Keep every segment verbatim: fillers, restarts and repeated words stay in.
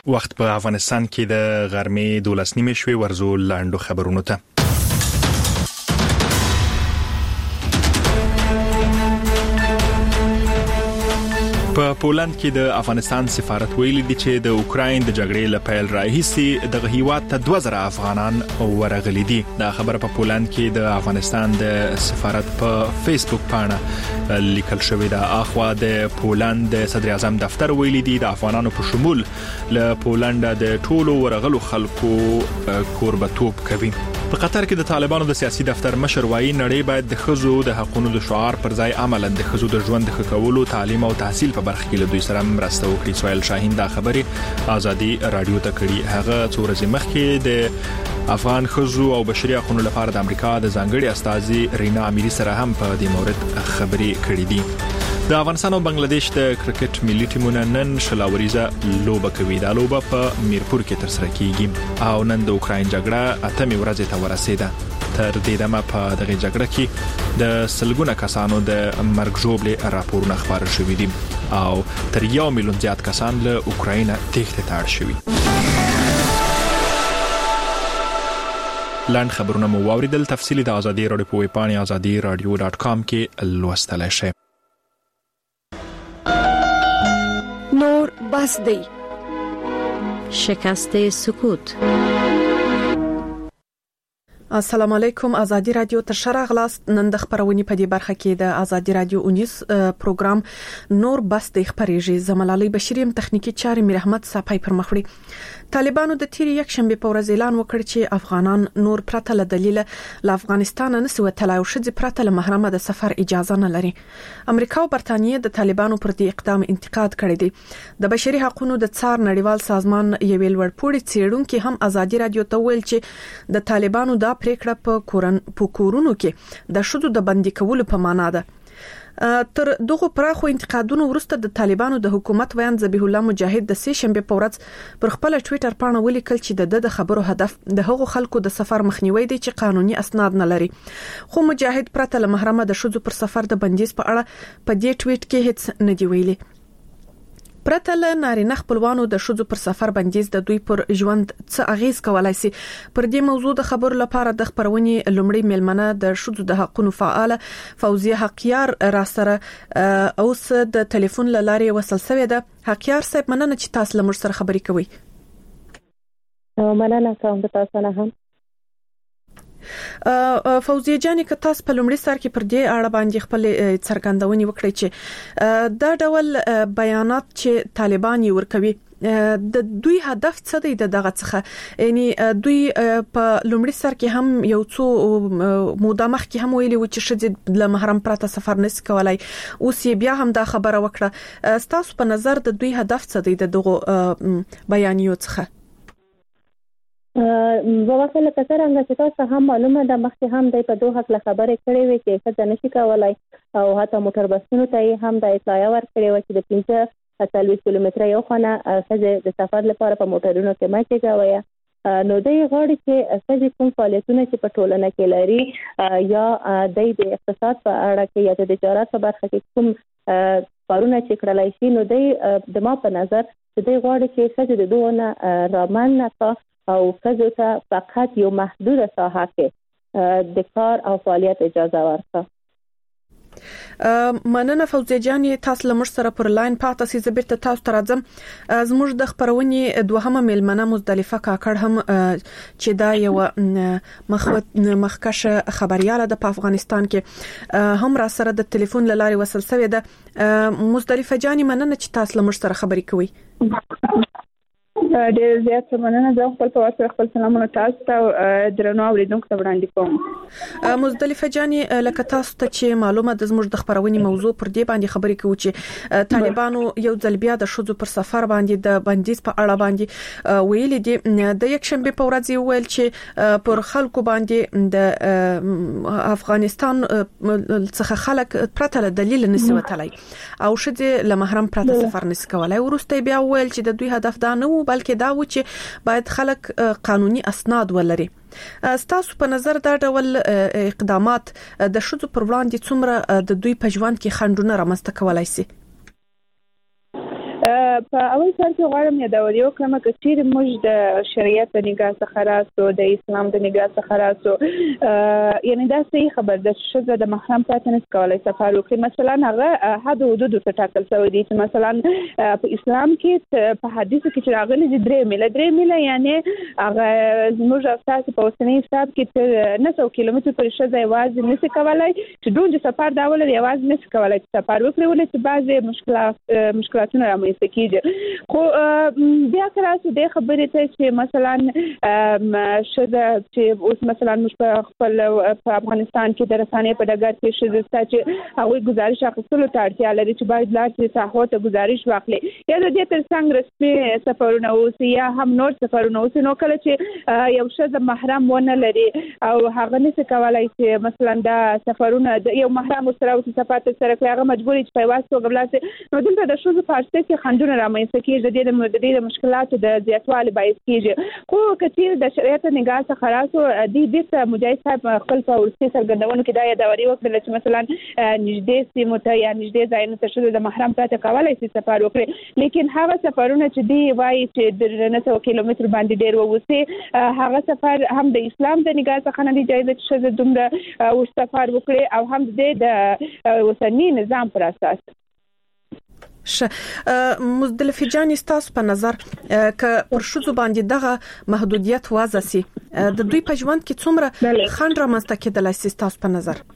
وخت په افغانستان کې د غرمې دولس نیمې شوي ورزو لاندو خبرونو ته. په پولند کې د افغانستان سفارت ویلي دی چې د اوکراین د جګړې له پیل راهیسې د هیواد ته دوه زره افغانان ورغلي دي. دا خبره په پولند کې د افغانستان د سفارت په فیسبوک پاڼه لیکل شوې ده. اخوا د پولند د صدر اعظم دفتر ویلي دی د افغانانو په شمول له پولند د ټولو ورغلو خلکو کوربتوب کوي. په قطر کې د طالبانو د سیاسي دفتر مشر وایي نړۍ باید د ښځو د حقوقو د شعار پر ځای عملاً د ښځو د ژوند د ښه کولو، تعلیم او تحصیل په برخه کې له دوی سره مرسته وکړي. سویل شاهین دا خبرې ازادي رادیو ته کړي. هغه څو ورځې مخکې د افغان ښځو او بشري حقوقو لپاره د امریکا د ځانګړي استازي رینا امیری سره هم په دې مورد خبرې کړې دي. د افغانستان او بنگلاديش د کرکټ ملي ټیمونه نن شلاوریزه لوبه کوي. دا لوبه په میرپور کې ترسره کیږي او نن د اوکراین جګړه اتمې ورځې ته ورسېده. تر دې دمه په دغه جګړه کې د سلګونه کسانو د مرګ ژوبلې راپورونه خبر شوي دي او تر یو میلیون زیات کسان له اوکراین تېښتې ته اړ شوي. لاند خبرونه مو واوریدل. تفصیلی د ازادي رادیو په ویب پاڼه ازادي رادیو ډاټ کام کې لوستلای شئ. نور بس دی. شکست سکوت. السلام علیکم. ازادي رادیو ته شراغلاست. نن د خبرونې په دې برخه کې د ازادي رادیو اونیس پروګرام نور بس د خبرېږي. زملالي بشریم تخنیکی چارې میر احمد صاحب پر مخړي. طالبانو د تیر یک شنبه په ورځ اعلان وکړ چې افغانان نور پرته له دلیل له افغانستان نه سو تلای او شذ پرته له محرمه د سفر اجازه نه لري. امریکا او برتانیې د طالبانو پر دې اقدام انتقاد کړی دی. د بشري حقوقو د څار نړیوال سازمان یو لوړپوړي څېړونکو هم ازادي رادیو ته ویل چې د طالبانو دا پریکړه په کورن په کورونو کې د شذو د بندي کولو په معنا ده. تر دغه پراخو انتقادونو وروسته د طالبانو د حکومت ویان ذبیح الله مجاهد د سې شنبه په ورځ پر خپل ټوئیټر پاڼه ولیکل چې د خبرو هدف د هغو خلکو د سفر مخنیوي دی چې قانوني اسناد نه لري. خو مجاهد پرته له محرمه د شذو پر سفر د بندیز په اړه په دې ټوئیټ کې هیڅ نه دی ویلي. پرته له نارینه خپلوانو د شذو پر سفر بندیز د دوی پر ژوند څه اغیز کولای شي. پر دې موضوع د خبرو لپاره د خبرونې لومړی ملمنه د شذو د حقوقو فعال فوزیه حقیار را سره اوس د ټلیفون لارې وصل شوې ده. حقیار صاحب مننه چې تاسو له موږ سره خبرې کوئ. مننه کوم د تاسو نه هم. فوزیه جانې که تاسو په لومړي سر کې پر دې اړه باندې خپل څرګندونې وکړئ چې دا ډول بیانات چې طالبان یې ورکوي د دوی هدف څه دی دغه څخه؟ یعنی دوی په لومړي سر کې هم یو څو موده مخکې هم ویلي و چې شذ له محرم پرته سفر نشي کولای. اوس یې بیا هم دا خبره وکړه. تاسو په نظر د دوی هدف څه دی دغه بیانیو څخه؟ وواخله کثرانګه چې تاسو هم معلومه ده مخکې هم د په دوه حق خبرې کړې وې چې څه نشي کولای او حتی موټر بسونو ته هم د اطلاع ورکړې و چې د پنځه څلوېښت کیلومتره یو خانه څه د سفر لپاره په موټرونو کې ماته کاوه. نو د غوړي چې څه کوم فعالیتونه چې په ټولنه کې لري یا د اقتصاد په اړه کې یا د تجارت په برخه کې کوم کارونه چې کړلای شي نو د ما په نظر چې د غوړي چې څه د دوه رامن نه او کزو ته فقط یو محدوده ساحه کې د کار او فعالیت اجازه ورکړه. مننه فوزیه جان. تاسو له موږ سره پر لاین پاتې سي. زبرته تاسو ته راځم. زموږ د خبرونې دوهمه ملمنه مزدلفه کاکړ هم چې دا یو مخوت مخکشه خبرياله د افغانستان کې هم را سره د ټلیفون لارې وصل شوې ده. مزدلفه جان مننه چې تاسو له موږ سره خبرې کوئ. ډېر زیات مننه. زه خپل په واسطه خپل سلامونه تاسو ته درنو اوریدونکو ته وړاندې کوم. مزدلفه جانې لکه تاسو ته چې معلومه د زموږ د خبرونې موضوع پر دې باندې خبرې کوو چې طالبانو یو ځل بیا د شذو پر سفر باندې د بندیز په اړه باندې ویلي دي. د یک شنبه په ورځ ویل چې پر خلکو باندې د افغانستان څخه خلک پرته له دلیل نشي وتلای او شذ له محرم پرته سفر نشي کولای. ورسته بیا ویل چې د دوی هدف دا نه و بلکې دا و چې باید خلک قانوني اسناد ولري. ستاسو په نظر دا ډول اقدامات د شذو پر وړاندې څومره د دوی په ژوند کې خنډونه رامنځته کولای شي؟ په اول سر کې غواړم یادول یو کلمه چې چیرې موږ د شریعت د نگاه څخه راسو د اسلام د نگاه څخه راسو یعنی دا صحیح خبر ده چې ښځه د محرم پرته نشي کولای سفر وکړي. مثلا هغه حد حدود څه ټاکل شوی دي چې مثلا په اسلام کې په حدیث کې چې راغلي دي درې میله درې میله یعنی هغه موږ تاسو په اوسنۍ حساب کې نه سو کیلومتر پر ښځه یوازې نشي کولای چې دون سفر دا ولر یوازې نشي کولای چې سفر وکړي ولې چې بعضې مشکلات مشکلاتونه رامنځته کیږي. خو بیا تاسو د خبرې ته چې مثلا ښځه چې اوس مثلا موږ په خپل په افغانستان کې د رسانې په ډګر کې ښځه چې هغه گزارش اخیستلو ته اړتیا لري چې باید لاړ شي ساحو ته گزارش واخلي یا د دې ترڅنګ رسمي سفرونه اوسي یا هم نور سفرونه اوسي. نو کله چې یو ښځه محرم ونه لري او هغه نشي کولای چې مثلا دا سفرونه د یو محرم سره او سفر تر سره کوي هغه مجبوري چې په واسطه وګبلاسي. نو دلته د ښځو په اړه کې خندونه رامنځته کیږي د دې د دې مشکلاتو د زیاتوالي باعث کیږي. خو کثیر د شریعت نگاه څخه راسو د دې مجاهد صاحب خپل په ورسي سرګندونو کې دا یادوري وکړه چې مثلا نږدې سیمو ته یا نږدې ځایونو ته ښځه د محرم پرته کولای شي سفر وکړي. لیکن هغه سفرونه چې دی وایي چې د نه سو کیلومتر باندې ډیر ووسی هغه سفر هم د اسلام د نگاه څخه نه دی جایز چې ښځه دومره او سفر وکړي او هم د اوسنی نظام پر اساس. ش مزدلفه جان تاسو په نظر ک پر شذو باندې دغه محدودیت وضع سي د دوی په ژوند کې څومره خند رامنځته کېدلای سي تاسو په نظر؟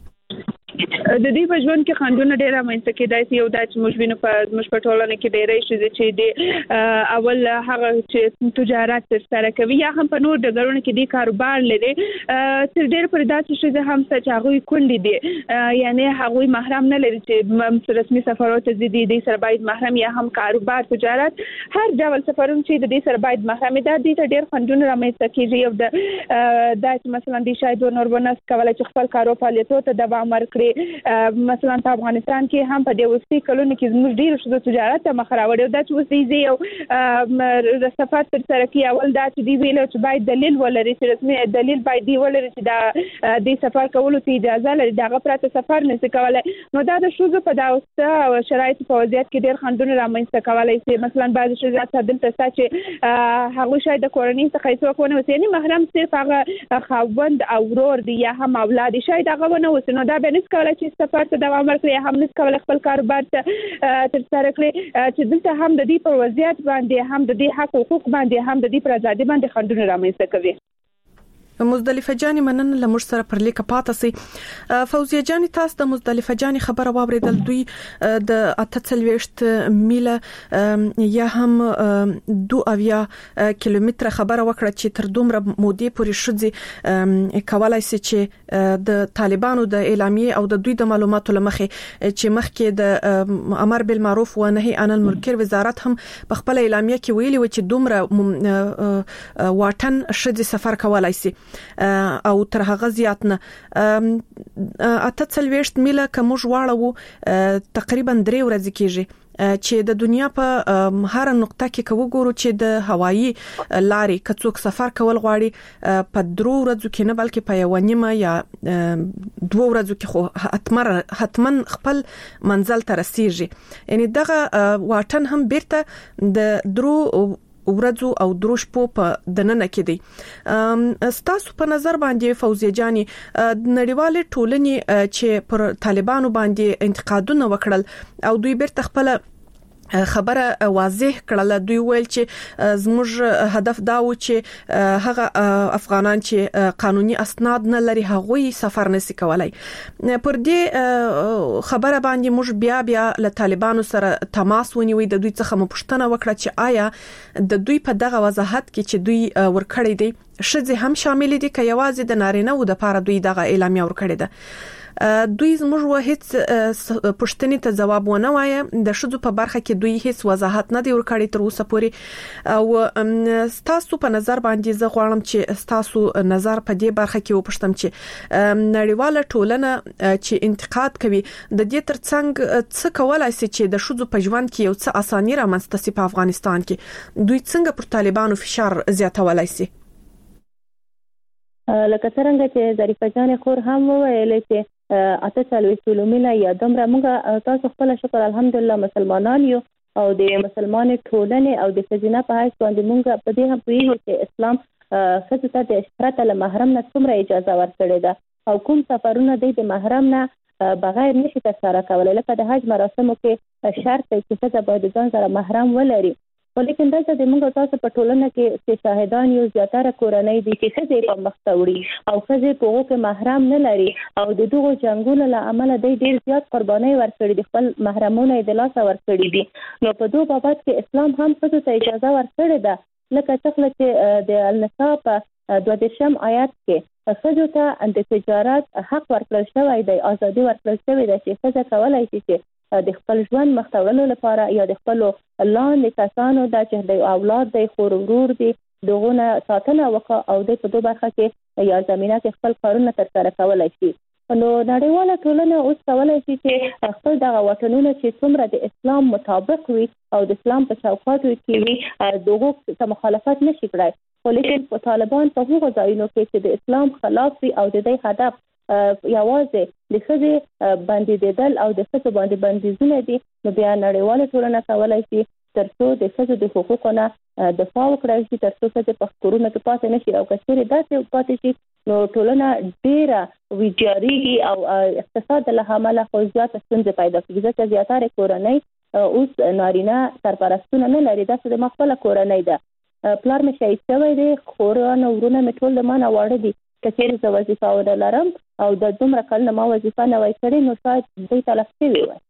د دې په ژوند کې خندونه ډېر رامنځته کېدای شي. یو دا چې موږ وینو په موږ په ټولنه کې ډېرې شي چې د اول هغه چې تجارت ترسره کوي یا هم په نور ډګرونو کې د کاروبار لري تر ډېر پر داسې شي هم چې هغه کونډې دي یعنی هغه محرم نه لري چې رسمي سفرات دي د سره باید محرم یا هم کاروبار تجارت هر ډول سفرونه چې د دې سره باید محرم ده. د دې ډېر خندونه رامنځته کېږي. یو د دا چې مثلا د شاید نور ونس کولای چې خپل کاروبار فعالیتونو ته دوام ورکړي. مثلا په افغانستان کې هم په دې وسې کلونو کې زموږ ډیر شو تجارت ته مخ راوړی دا چې وسې یو د سفر تر سره کې اول دا چې دی ویل چې باید دلیل ولري چې رسمي دلیل باید دی ولري چې دا د سفر کولو ته اجازه لري دغه پرته سفر نشي کولای. نو دا د شوزو په داوسته او شرایط په وضعیت کې ډیر خندونه رامنځته کولای شي. مثلا بعض شوزات دلته چې هغه شاید د کورنۍ څخه هیڅ ونه وسې نه محرم صرف هغه خاوند او ورور دی یا هم اولاد شاید هغه ونه وسې. نو دا به نس کولای چې سفر ته دوام ورکړي هم نس کولای خپل کاروبار ته تر سره کړي چې دلته هم د دې پر وضعیت باندې هم د دې حق حقوق باندې هم د دې پر ازادي باندې خندونه رامنځته کوي. مزدلفه جاني مننه لمر سره پر لیک پاتې سي. فوزیه جاني تاسو د مزدلفه جاني خبره واوریدل دوی د اتهڅلويشت میله یا هم دو اویا کیلومتر خبره وکړه چې تر دومره مودې پورې شذي کولای سي چې د طالبانو د اعلامیه او د دوی د معلوماتو لمخې چې مخکې د امر بالمعروف و نهي عن المنکر وزارت هم په خپل اعلامیه کې ویلي و چې دومره واټن شذي سفر کولای سي او تر هغه زیات نه اتهڅلويشت میله کوم ژواړو تقریبا درې ورځې کېږي چې د دنیا په هر نقطه کې کوو ګورو چې د هوایی لارې کڅوک سفر کول غواړي په درو ورځو کې نه بلکې په یو نیمه یا دوه ورځو کې خو حتمن حتمن خپل منزل ته رسیږي. یعنی دغه واټن هم بیرته د درو ورځو او دروش په دننه کې دي. ستاسو په نظر باندې فوزیه جاني نړیوال ټولنې چې پر طالبانو باندې انتقادونه وکړل او دوی بیرته خپل خبره واضح کړل دوی ویل چې زموږ هدف دا و چې هغه افغانان چې قانوني اسناد نه لري هغوی سفر نشي کولای. پر دې خبره باندې موږ بیا بیا له طالبانو سره تماس ونیوي د دوی څخه مپوښتنه وکړه چې آیا د دوی په دغه وضاحت کې چې دوی ورکړی دی شذ هم شامل دي که یوازې د نارینه و د لپاره دوی دغه اعلامیه ورکړی ده. دوی زموږ وهیڅ پښتنې ته جواب ونه وایي د شذو په برخه کې دوی هیڅ وضاحت نه دی ورکړی تر اوسه پورې. او ستاسو په نظر باندې زه غواړم چې ستاسو نظر په دې برخه کې وپوښتم چې نړیواله ټولنه چې انتقاد کوي د دې ترڅنګ څه کولای شي چې د شذو په ژوند کې یو څه اساني رامنځته شي په افغانستان کې دوی څنګه پر طالبانو فشار زیاتولای شي؟ لکه څنګه چې ظریفه جان خور هم ویل چې اته څلوي کیلومتره یا دومره موږ تاسو خپل شکر الحمدلله مسلمانان یو او د مسلمان ټولنې او د ښځینه په حیث باندې موږ په دې هم پوهیږو چې اسلام ښځو ته د پرته له محرم نه څومره اجازه ورکړې ده او کوم سفرونه د محرم نه بغیر نشي ترسره کولای. لکه د حج مراسمو کې شرط دی چې ښځه باید ځان سره محرم ولري، خو لیکن دلته د موږ تاسو په ټولنه کې چې شاهدان یو زیاتره کورنۍ دي چې ښځې په مخ ته وړي او ښځې په هغو کې محرم نه لري او د دغو جنګونو له امله دی ډېر زیات قربانۍ ورکړي دي، خپل محرمونه یې د لاسه ورکړي دي. نو په دغو بابت کې اسلام هم ښځو ته اجازه ورکړې ده، لکه څنګه چې د النساء په دوه دېرشم آیات کې ښځو ته د تجارت حق ورکړل شوی دی، ازادي ورکړل شوې ده چې ښځه کولی شي چې د خپل ژوند مخ ته وړلو لپاره یا د خپلو لاندې کسانو دا چې د اولاد دی، خور ورور دی، دغو نه ساتنه وکړه او د په دې برخه کې یا زمینه کې خپل کارونه ترسره کولی شي. نو نړیواله ټولنه اوس کولی شي چې خپل دغه وطنونه چې څومره د اسلام مطابق وي او د اسلام په چوکاټو کې وي دغو ته مخالفت نشي کړی، خو لیکن په طالبان په هغو ځایونو کې چې د اسلام خلاف وي او د دې هدف یوازې د ښځې بندېدل او د ښځو باندې بندیزونه دي، نو بیا نړیواله ټولنه کولی شي تر څو د ښځو د حقوقو نه دفاع وکړای شي، تر څو ښځې په کورونو کې پاتې نه شي او که چېرې داسې پاتې شي نو ټولنه ډېره ویجاړېږي او اقتصاد له امله خو زیاته ستونزې پیدا کېږي، ځکه زیاتره کورنۍ اوس نارینه سرپرستونه نه لري. داسې د ما خپله کورنۍ ده، پلار مې شهید شوی دی، خورانه ورونه مې ټول د ما نه واړه دي، که چېرې زه وظیفه ونه لرم او د دومره کلونه ما وظیفه نه وای کړې نو شاید دوی تلف شوي وای.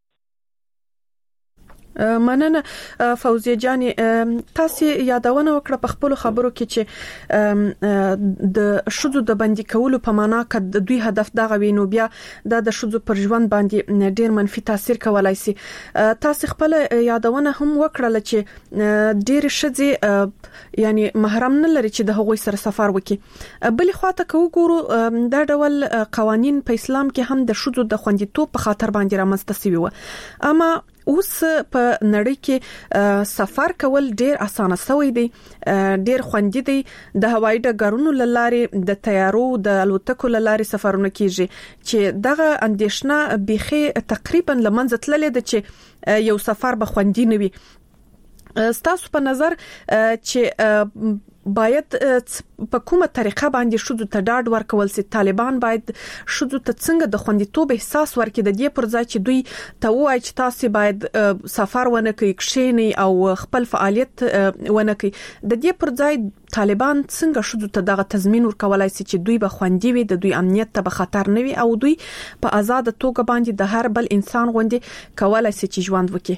مننه فوزیه جانې، تاسو یادونه وکړه په خپل خبرو کې چې د شذو د بندي کولو په معنا کې د دوی هدف دغه وینو بیا د شذو پر ژوند باندې ډیر منفي تاثیر کولای شي. تاسو خپل یادونه هم وکړه چې ډیر شذې یعنی محرم نه لري چې د هغوی سره سفر وکړي. بل خواته کو ګورو دا ډول قوانين په اسلام کې هم د شذو د خوندیتوب په خاطر باندې رامنځته شوی و، اما اوس په نړۍ کې سفر کول ډیر اسانه شوی دی، ډیر خوندي دی. د هوایي ډګرونو لارې د طیارو د الوتکو لارې سفرونه کیږي چې دغه اندیشنه بيخي تقریبا لمنځه تللې ده چې یو سفر به خوندي نه وي. ستاسو په نظر چې باید په کومه طریقه باندې شذو ته ډاډ ورکول سي، طالبان باید شذو ته څنګه د خوندیتوب احساس ورکړي د دې پر ځای چې دوی ته وایي چې تاسو باید سفر ونه کوي، کښینی او خپل فعالیت ونه کوي. د دې پر ځای طالبان څنګه شذو ته دغه تضمین ورکولای سي چې دوی به خوندي وي، د دوی امنیت ته به خطر نه وي او دوی په آزاد توګه باندې د هر بل انسان غوندي کولای سي چې ژوند وکړي.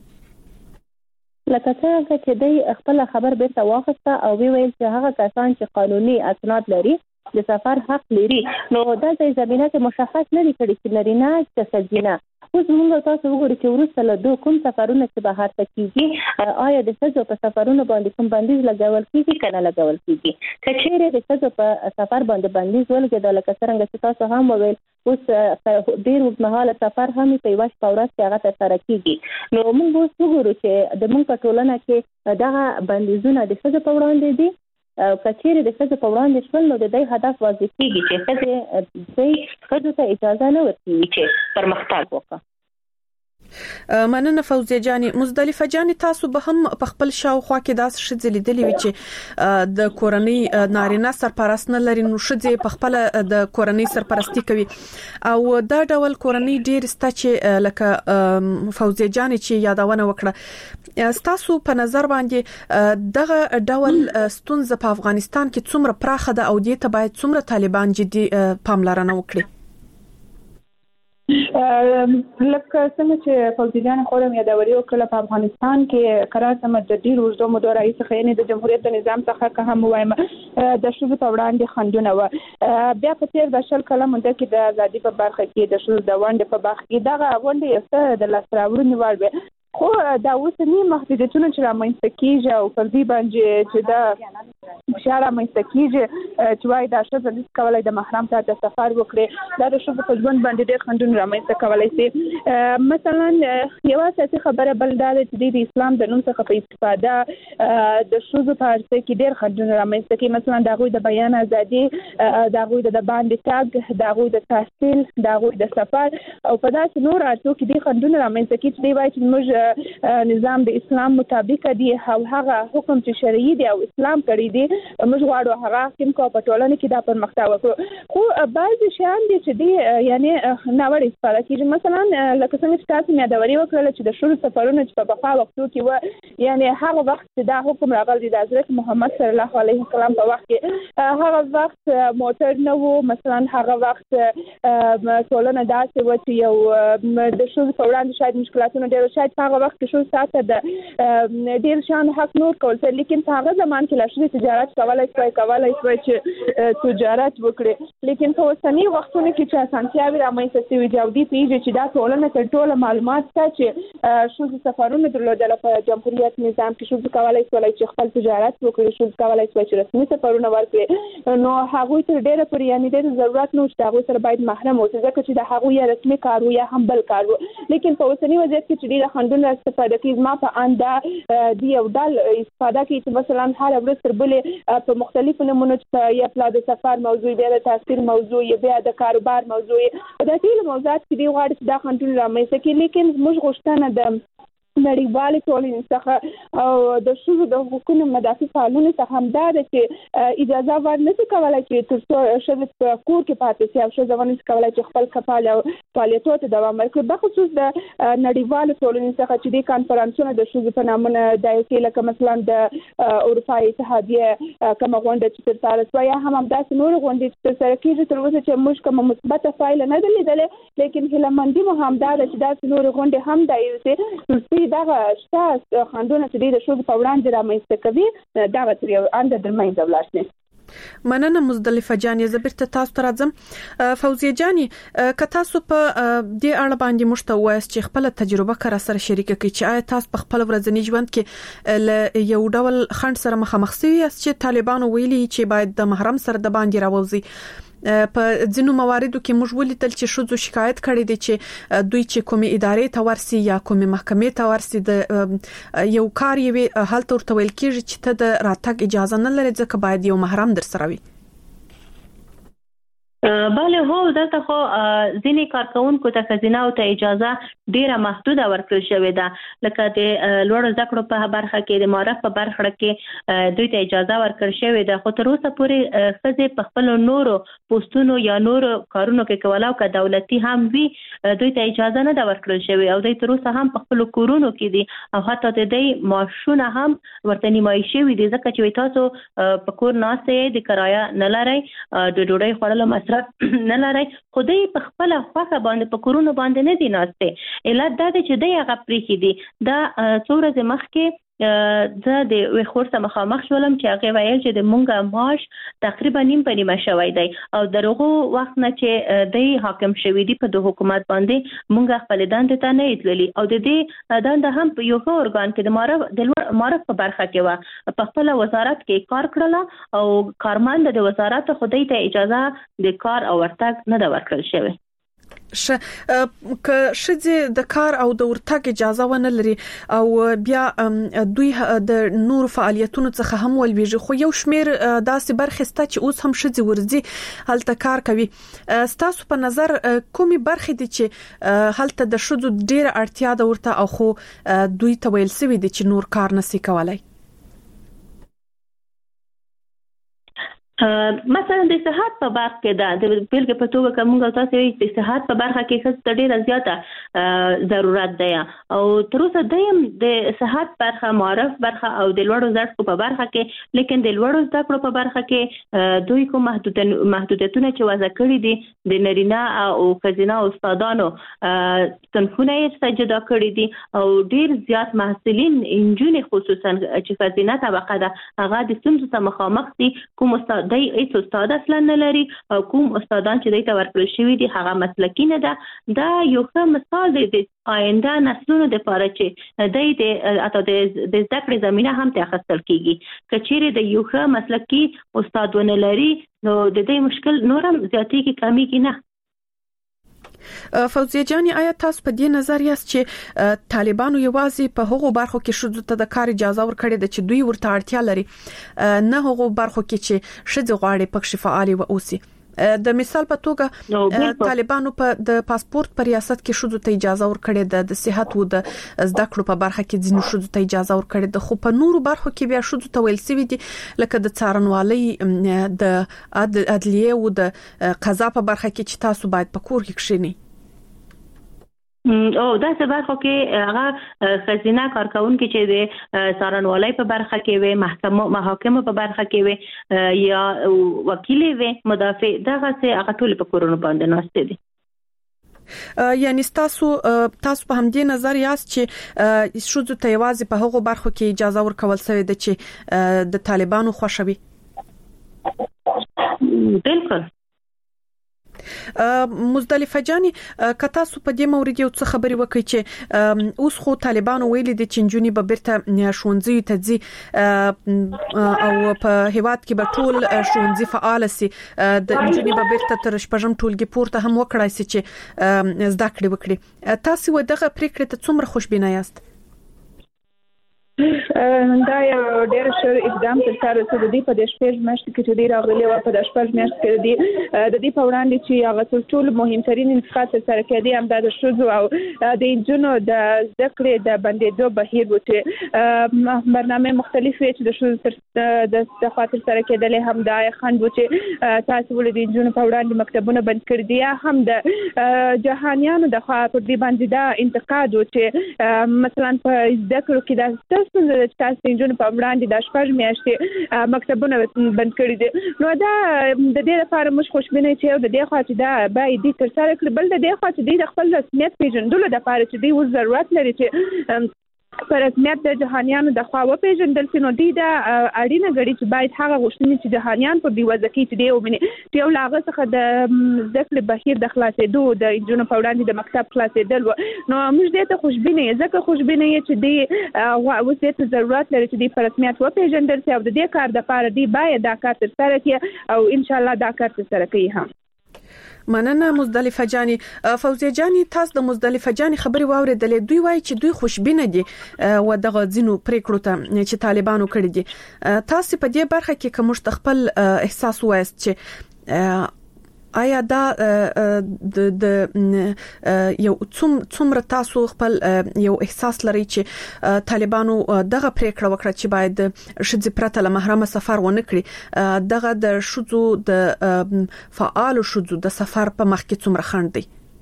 لکه څنګه چې دوی خپل خبر بیرته واخیسته او وی ویل چې هغه کسان چې قانوني اسناد لري د سفر حق لري، نو دا ځای زمينه کې مشخص نه دي کړي چې نارینه چې ښځینه. اوس موږ تاسو وګورئ چې وروسته له دوه کوم سفرونه چې بهر ته کیږي، آیا د ښځو په سفرونو باندې کوم بندیز لګول کیږي کنه لګول کیږي؟ که چیرې د ښځو په سفر باندې بندیز ولګېدل لکه څنګه چې تاسو هم وویل اوس ډېر اوږدمهاله سفر هم په یوه شپه ورځ کې هغه ترسره کیږي، نو موږ اوس وګورو چې د موږ په ټولنه کې دغه بندیزونه د ښځو په وړاندې دي. کچېرې د ښځو په وړاندې شول نو د دې هدف واضح کیږي چې ښځې دوی ښځو ته اجازه نه ورکوي چې پرمختګ وکړي. مننه فوزیه جانې. مزدلفه جانې، تاسو به هم په خپل شاوخوا کې داس ښځې لیدلې وي چې د کورنۍ نارینه سرپرست نه لري، نو ښځې په خپل د کورنۍ سرپرستی کوي او دا ډول کورنۍ ډېر ستا چې لکه فوزیه جانې چې یادونه وکړه، تاسو په نظر باندې دغه ډول ستونزه په افغانستان کې څومره پراخه ده او دې ته باید څومره طالبان جدي پاملرنه وکړي؟ لکه څنګه چې فوزیجان خورم یادوري وکړه، په افغانستان کې قرار سم د ډیر اوږده موده راهیسې خیاني د جمهوریت د نظام څخه که هم وایم د شذو په وړاندې خنډونه و. بیا په تیر د شل کاله مونده کې د ازادي په برخه کې د شذو د ونډې په برخه کې دغه ونډې یو څه د لاسته راوړنې وړ وې، خو دا اوسني محدودیتونه چې رامنځته کیږي او پر دې باندې چې دا فشار رامنځته کیږي چې وايي دا ښځه نشي کولای د محرم ته د سفر وکړي دا د ښځو په ژوند باندې ډېر خنډونه رامنځته کولی شي. مثلا یوه اساسي خبره بل دا ده چې د اسلام د نوم څخه په استفاده د ښځو په اړه کې ډېر خنډونه رامنځته کوي. مثلا د هغوی د بیان ازادي، د هغوی د باندې تګ، د هغوی د تحصیل، د هغوی د سفر او په داسې نور اړخو کې ډېر خنډونه رامنځته کوي چې دوی وایي چې موږ نظام د اسلام مطابق دی او هغه حکم چې شرعي دی او اسلام کړی دی موږ غواړو هغه حکم کو په ټولنه کې دا پرمختګ وکړو. خو بعضې شیان دي چې دی یعنی ناوړه استفاده کېږي. مثلا لکه څنګه چې تاسو یادوري وکړله چې د ښځو سفرونه چې په پخوا وختو کې وه یعنی هغه وخت چې دا حکم راغلی د حضرت محمد صلی الله علیه وسلم په وخت کې هغه وخت موټر نه و. مثلا هغه وخت ټولنه داسې وه چې یو د ښځو په وړاندې شاید مشکلاتونه ډېر شاید په هغه وخت کې ښځو ساته د ډېر شیانو حق نور کول سر لیکن په هغه زمان کې لا ښځې تجارت کولی شوی کولی شوی چې تجارت وکړي. لیکن په اوسني وختونو کې چې اسانتیاوې رامنځته شوي دي او دوی پوهېږي چې دا ټولنه تر ټوله معلومات شته چې ښځو سفرونه درلودله په جمهوریت نظام کې ښځو کولی شولی چې خپل تجارت وکړي، ښځو کولی شوی چې رسمي سفرونه ورکړي. نو هغوی تر ډېره پورې یعنې ډېر ضرورت نه و چې د هغوی سره باید محرم اوسي ځکه چې د هغوی یا رسمي کار و یا هم بل کار و. لیکن په اوسني وضعیت کې چې ډېره خنډونه استفاده کوي زما په اند دا د یو ډول استفاده کوي چې مثلا هره ورځ تر بلې په مختلفو نمونو چې یا پلا د سفر موضوع بیا د تاثیر موضوع یا بیا د کاروبار موضوع په دې ټولو موضوعات کې دوی غواړي چې دا خنډونه رامنځته کړي. لیکن موږ غوښتنه د نړیوالې ټولنې څخه او د ښځو د حقوقو مدافع فعالانو څخه همدا ده چې اجازه ور نه شي کولی چې تر څو ښځې په کور کې پاتې شي او ښځه ونه شي کولی چې خپل کفال او فعالیتونو ته دوام ورکړي. بخصوص د نړیوالو ټولنې څخه چې دې کانفرانسونه د ښځو په نامه دایره کېږي لکه مثلا د اروپایي اتحادیې کومه غونډه چې ترسره شوه یا هم همداسې نورې غونډې چې ترسره کېږي تر اوسه چې موږ کومه مثبته پایله نه ده لیدلې. لیکن هیلهمندي مو همدا ده چې داسې نورې غونډې هم دایره شي دغه شته خنډونه چې د ښځو په وړاندې رامنځته کوي دغه تر یو انده در منځه ولاړ شي. مننه مزدلفه جانې. زه بیرته تاسو ته راځم. فوزیه جانې که تاسو په دې اړه باندې موږ ته ووایاست چې خپله تجربه کره سره شریکه کړئ چې آیا تاسو په خپل ورځني ژوند کې له یو ډول خنډ سره مخامخ شوي یاست چې طالبانو ویلي چې باید د محرم سره د باندې راووځي. په ځینو مواردو کې موږ ولیدل چې ښځو شکایت کړی دی چې دوی چې کومې ادارې ته ورسي یا کومې محکمې ته ورسي د یو کار یې هلته ورته ویل کېږي چې ته د راتګ اجازه نه لرې ځکه باید یو محرم در سره وي. بله هو دلته خو ځینې کارکونکو ته ښځینه او ته اجازه ډیره محدوده ورکړل شوې ده لکه د لوړو زده کړو په برخه کې د معرف په برخه کې دوی ته اجازه ورکړل شوې ده. خو تر اوسه پورې ښځې په خپل نورو پوسټونو یا نورو کارونو کې کولای او که دولتي هم وي دوی ته اجازه نه ده ورکړل شوې او دوی تر اوسه هم په خپل کورونو کې دي او حتی د دې معاشونه هم ورته نیمایي شوي دي ځکه چې تاسو په کور ناستئ د کرایه نه لرئ د ډوډۍ خوړلو مصرف نه لري خو دوی په خپل خوښه باندې په کورونو باندې نه دي ناشته. علت دا دی چې دوی هغه پریخي دي دا څو ورځې مخکې زه د یوې خور سره مخامخ شولم چې هغې ویل چې د مونږ معاش تقریبا نیم په نیمه شوی دی او د هغو وخت نه چې دوی حاکم شوي دي په د حکومت باندې مونږ خپلې دندې ته نه یې تللي او د دې دنده هم په یو ښه ارګان کې د معرف د لوړ معرف په برخه کې وه په خپله وزارت کې کار کړله او کارمند د وزارت خو دوی ته اجازه د کار او ورتګ نه ده ورکړل شوې. ش که ښځې د کار او د ورتګ اجازه ونه لري او بیا دوی د نور فعالیتونو څخه هم ولويږي خو یو شمیر داسې برخې سته چې اوس هم ښځې ورځي هلته کار کوي. ستاسو په نظر کومې برخې دي چې هلته د ښځو ډیره اړتیا ده ورته او خو دوی ته ویل شوي دي چې نور کار نشي کولای؟ مثلا د صحت په برخه کې ده د بلګ په توګه کومه تاسو وایي چې صحت په برخه کې ښځو ته ډیره زیاته ضرورت دی او تر اوسه دیم د صحت برخه معرف برخه او د لوړو زده کړو په برخه کې لیکن د لوړو زده کړو په برخه کې دوی کوم محدودیتونه چې وضع کړي دي د نارینه او ښځینه استادانو صنفونه یې جدا کړي دي او ډیر زیات محصلین انجونې خصوصا چې ښځینه طبقه ده هغه د ستونزو سره مخامخ دي کوم استاد دای هیڅ استاد اصلا نه لري او کوم استادان چې دای ته ورکړل شوی دي هغه مسلکی نه ده دا یو ښه مثال دی د آینده نسلونو لپاره چې دای د اته د زده کړې زمينه هم ته اخیستل کیږي کچېره د یو ښه مسلکی استادونه لري نو د دې مشکل نورم زیاتېږي کمیږي نه. فوزیه جانی آیا تاسو په دې نظر یاست چې طالبانو یوازې په هغو برخو کې شذ ته د کار اجازه ورکړي د چې دوی ورته اړتیا لري نه هغو برخو کې چې شذ غواړي پکې فعال و اوسي د مثال په توګه طالبانو په د پاسپورت پر ریاست کې شذ ته اجازه ورکړي د صحت او د زده کړو په برخه کې ځینو شذ ته اجازه ورکړي د خو په نورو برخو کې بیا شذ ته ویل سوي دي لکه د څارنوالۍ د عدلیه او د قضا په برخه کې چې تاسو باید په کور کې کښینی او دا سبا خو کې هغه خزینه کارکونکو چې د څارنوالۍ په برخه کې وي محکمه محاکم په برخه کې وي یا وکیل وي مدافع دغه څه هغه ټول په کورونو باندې ناشته دي یعنی تاسو تاسو په همدې نظر یاست چې شذ ته یوازې په هغو برخو کې اجازه ورکول شوی د چې د طالبانو خوشوي بالکل. مزدلفه جانی که تاسو په دې مورید یو څه خبري وکړئ چې اوس خو طالبانو ویلي دي چې جنونی به بیرته شونځي ته ځي او په هیواد کې به ټول شونځي فعال سي د جنونی به بیرته تر شپږم ټولګي پورته هم وکړای سي چې زده کړې وکړي تاسو ودغه پریکړه ته څومره خوشبینه یاست؟ دا یو ډېر ښه اقدام تر سره شو د دې په د شپږ میاشتې کې چې دی راغلی او په د شپږ میاشتې کې دی د دې په وړاندې چې هغه ټول مهمترین انتخابات تر سره کېدي هم د شذو او د انجونو د ذکر د بندیدو بهیر و چې برنامه مختلفه چې د شذو د خاطر سره کېدلې هم د خند و چې تاسو ولې د انجونو په وړاندې مکتبونه بند کړی دي هم د جهانیانو د خاطر دی باندې دا انتقاد و چې مثلا په ذکر کې د څنګه چې تاسو انجونو په وړاندې د شپږ میاشتې مکتبونه بند کړی دي نو دا د دې لپاره موږ خوشبینه چې د دې خاطر دا باید تر سره کړي بل د دې خاطر د خپل رسمیت پیژندلو لپاره چې دی و ضرورت لري چې پر رسمیت د جهانیانو د خوا و پیژندل شي نو دی دا اړینه غړي چې باید هغه غوښتنې چې جهانیان په دی وځکې چې دی ومني چې یو لاغه څخه د ذکر بهیر د خلاصېدو د انجونو په وړاندې د مکتب خلاصېدل نو موږ دې ته خوشبینه یې ځکه خوشبینه یې چې دی اوس دې ته ضرورت لري چې دی په رسمیت و پیژندل شي او د دې کار لپاره دی باید دا کار تر سره کړي او ان شاء الله دا کار تر سره کوي هم. مننه مزدلفه جانی. فوزیه جانی تاسو د مزدلفه جانی خبري واوریدلې دوی وایي چې دوی خوشبینه دي و دغه ځینو پریکړو ته چې طالبانو کړی دي تاسو په دې برخه کې کوم خپل احساس وایست چې آیا دا د د یو څومره تاسو خپل یو احساس لري چې طالبانو دغه پریکړه وکړه چې باید شذ پرته له محرمه سفر ونه کړي دغه د شذو د فعال شذو د سفر په مخ کې څومره خند دی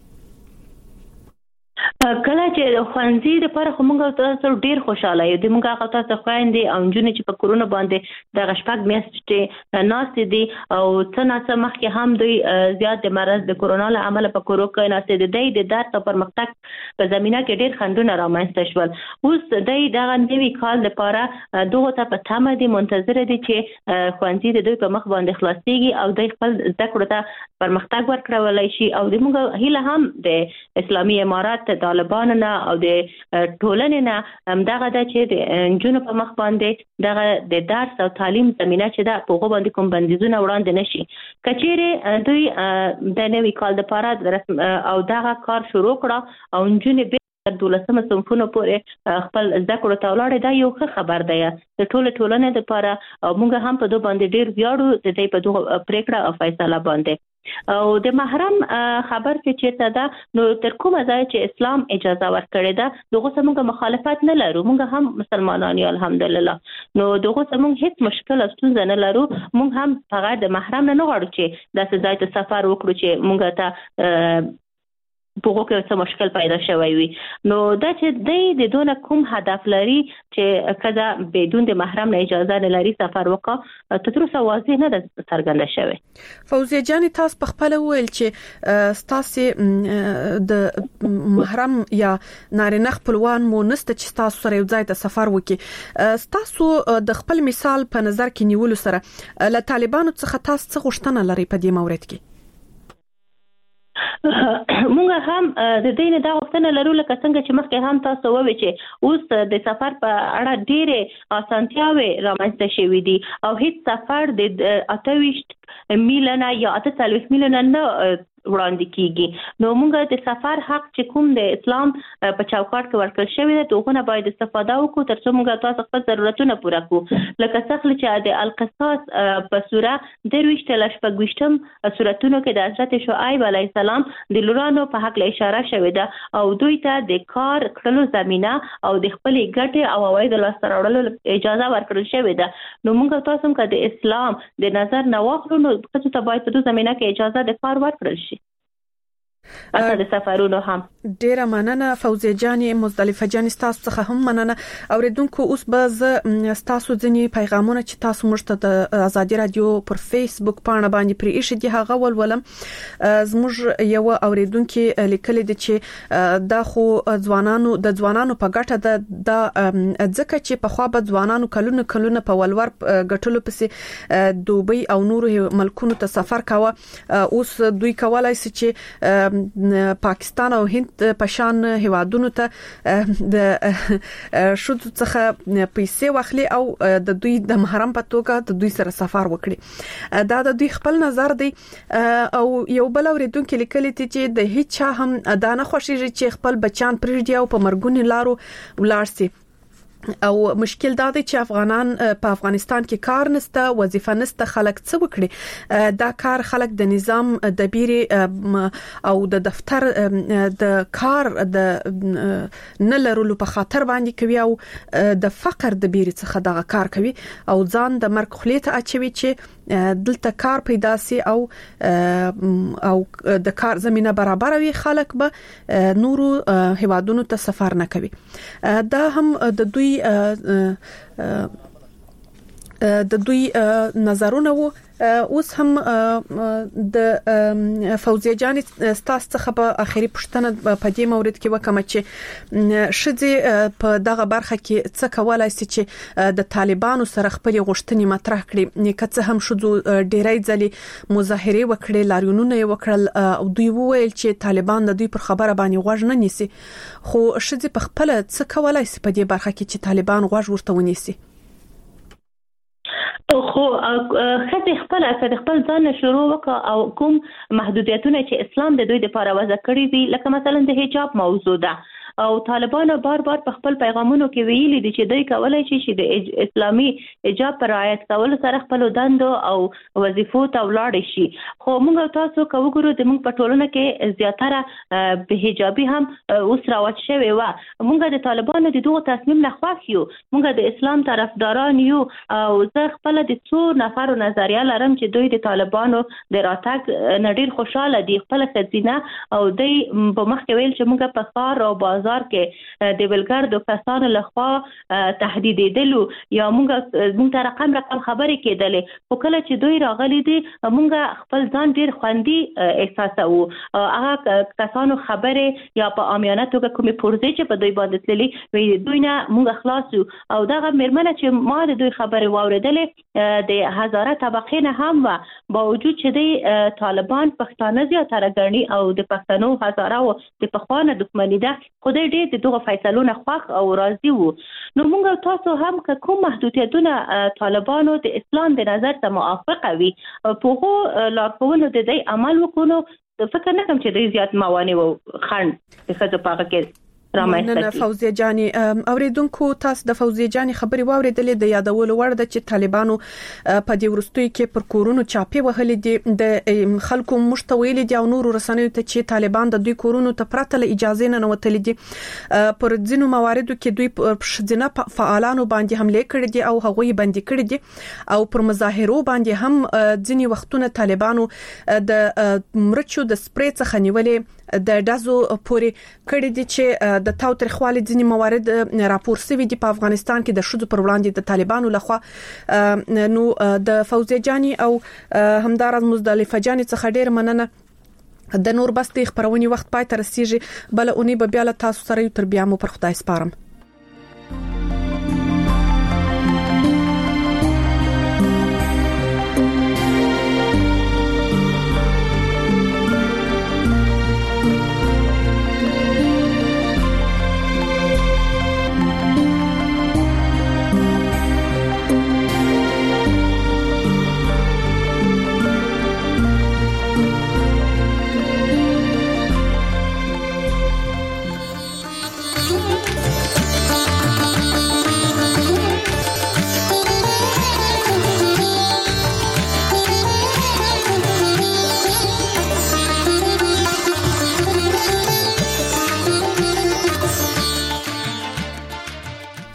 کله چې خوانزي د پر کومه تاسو ډیر خوشاله یو د موږ هغه تاسو خويندې او جنې چې په کرونا باندې د غشپک میاشتې ناست دي او څنګه مخکې هم دوی زیات د مرز د کرونا له عمله په کورو کې ناست دي د درس پر مختک په زمينه کې ډیر خندونه رامنځته شول اوس د دغه نوي کال لپاره دوه ته په تمه دي منتظر دي چې خوانزي د دوی په مخ باندې خلاصيږي او د خپل ذکر ته پرمختګ ورکړولای شي او د موږ هیله هم د اسلامي امارات طالبان نه او د ټولنې نه همدغه د چې د جنونو په مخ باندې دغه د درس او تعلیم زمينه چې د پوغو باندې کوم بندیزونه وړاندې نشي کچېره دوی د نوي کال لپاره او دغه کار شروع کړه او جنونو د دولسمه صنفونو پورې خپل ذکر ته ولاړ دا یو ښه خبر دی د ټول ټولنې لپاره او موږ هم په دوه باندې ډیر ویاړو د دې په دوه پریکړه او فیصله باندې او د محرم خبر کې چیرته ده نو تر کومه ځای چې اسلام اجازه ورکړي ده دغه څنګه مخالفت نه لرو موږ هم مسلمانان یو الحمدلله نو دغه څنګه هیڅ مشکل ستونزه نه لرو موږ هم هغه د محرم نه غواړو چې د ځای ته سفر وکړو چې موږ ته په هغه کې څه مشکل پیدا شوی وي. نو دا چې د دونه کوم هدف لري چې کدا بدون د محرم نه اجازه نه لري سفر وکړه تر اوسه واضح نه ده څرګنده شوی. فوزیه جان تاسو په خپل ویل چې تاسو د محرم یا نارینه خپلوان مو نسته چې تاسو سره یو ځای ته سفر وکړي. تاسو د خپل مثال په نظر کې نیولو سره له طالبانو څخه تاسو څه غوښتنه لري په دې مورد کې؟ مونږ هم د دې نه دا غوښتنه لرو لکه څنګه چې مخکې هم تاسو وویل چې اوس د سفر په اړه ډېرې اسانتیاوې رامنځته شوې دي او هیڅ سفر د اته ویشت میلیونه یا اته څلوېښت میلیونه نه وړاندې کیږي. نو موږ د سفر حق چې کوم د اسلام په چوکاټ کې ورکړل شوی دی دغه باید استفاده وکړو ترڅو موږ تاسو خپل ضرورتونه پوره کړو. لکه څنګه چې د القصاص په سوره درويشت لشپږويشتم سوراتونو کې د حضرت شعیب علیه السلام د لورانو په حق له اشاره شوی ده او دوی ته د کار کړلو زمينه او د خپل ګټې او عواید لاسته راوړلو اجازه ورکړل شوی ده. نو موږ تاسو هم د اسلام د نظر نه واخلو نو څه ته باید په دې زمينه کې اجازه د کار ورکړل شي. اته د سفرونو هم ډیره مننه فوزیه جاني مزدلفه جاني تاسو څخه هم مننه. اوریدونکو اوس به ز تاسو ځنی پیغامونه چې تاسو موږ ته د ازادي رادیو پر فیسبوک پاڼه باندې پرې ایښی دی هغه ولولم. زموږ یو اوریدونکو لیکل دي چې دا خو ځوانانو د ځوانانو په ګټه د ځکه چې په خوا به ځوانانو کلونه کلونه په ولور ګټلو پسې دوبۍ او نورو ملکونو ته سفر کاوه. اوس دوی کولای شي چې پاکستان او هند په شان هیوادونو ته د شوت څخه پیسې واخلي او د دوی د محرم په توګه د دوی سره سفر وکړي. دا د دوی خپل نظر دی او یو بل اوریدونکو لیکلي چې د هیڅ هم دا نه خوشیږي چې خپل بچان پرېږدي او په مرګونی لارو ولاړ شي او مشکل دا دی چې افغانان په افغانستان کې کار نسته وظیفه نسته خلک څه وکړي. دا کار خلک د نظام د بیري او د دفتر د کار د نه لرلو په خاطر باندې کوي او د فقر د بیري څخه دغه کار کوي او ځان د مرګ خلیته اچوي چې دلته کار پیدا سي او او د کار زمينه برابروي خلک به نورو هیوادونو ته سفر نه کوي. دا هم د دوی د دوی نظرونه وو. اوس هم د فوزیه جان تاسو څخه په اخیری پښتنه په دې مورید کې وکم چې شذې په دغه برخه کې څه کولای شي چې د طالبانو سره خپل غوښتنې مطرح کړي. کله هم شذو ډیرای ځلې مظاهره وکړي لاریونونه وکړل او دوی وویل چې طالبان د دوی پر خبره باندې غوږ نه نیسي خو شذې په خپل څه کولای شي په دې برخه کې چې طالبان غوږ ورته ونیسي. خو خځه خپل اثر خپل ځان شروع وکړه او کوم محدودیتونه چې اسلام د دوی لپاره وضع کړی دي لکه مثلا د حجاب موضوع ده او طالبانو بار بار په خپل پیغامونو کې ویلي دي چې دوی کولای شي چې د اسلامي حجاب پر رعایت کول سره خپل دندو او وظیفو ته ولاړ شي. خو موږ تاسو کوو ګورو د موږ په ټولنه کې زیاتره به حجابي هم اوس راوت شوی و. موږ د طالبانو د دغه تصمیم نه خوښ یو. موږ د اسلام طرفداران یو او زه خپل د څو نفرو نظریه لرم چې دوی د طالبانو د راتګ نډیر خوشاله دي. خپل خزینه او دوی په مخ کې ویل چې موږ په ښار او بازار کې د بلګردو کسانو لخوا تهدیدېدلو یا موږ موږ ته رقم رقم خبرې کېدلې خو کله چې دوی راغلي دي موږ خپل ځان ډیر خوندي احساسوو. هغه کسانو خبرې یا په عامیانه توګه کومې پورزې چې په دوی باندې تللي وي دوی نه موږ خلاص یو او دغه مېرمنه چې ما د دوی خبرې واورېدلې د هزاره طبقې نه هم و باوجود چې د طالبان پښتانه زیاتره ګڼي او د پښتنو هزاره او د پخوانه دښمنۍ ده خو د دې دغه فیصلونه خوښ او راضي وو. نو موږ تاسو هم کوم محدودیتونه طالبانو د اسلام د نظر ته موافقه وي په هغه لارښوونو د دې عمل وکړو فکر نه کوم چې د زیات موانع و خند د خځو په کې مننه فوزیه جاني. اوریدونکو تاسو د فوزیه جاني خبري واوریدلې د یادولو وړ د چې طالبانو په دې ورستوي کې پر کورونو چاپی وهلې دي د خلکو مشتویل دي او نور رسنیو ته چې طالبان د دوی کورونو ته پرته له اجازه نه وتل دي. پر ځینو مواردو کې دوی په شذنه فعالانو باندې حمله کړې دي او هغوی باندې کړې دي او پر مظاهرو باندې هم ځینی وختونه طالبانو د مرچو د سپری څخه نیولې د دازو پورې کړي دي چې د تاو ترخوالي ځینی موارد راپور شوی دي په افغانستان کې د شذو پر وړاندې د طالبانو لخوا نو د فوزي جاني او همدارز مزدلفه جاني څخه ډیر مننه د نور بس د خبرونې وخت پای ته رسیږي بل اونې به بیا له تاسو سره تر بیا مو پر خدای سپارم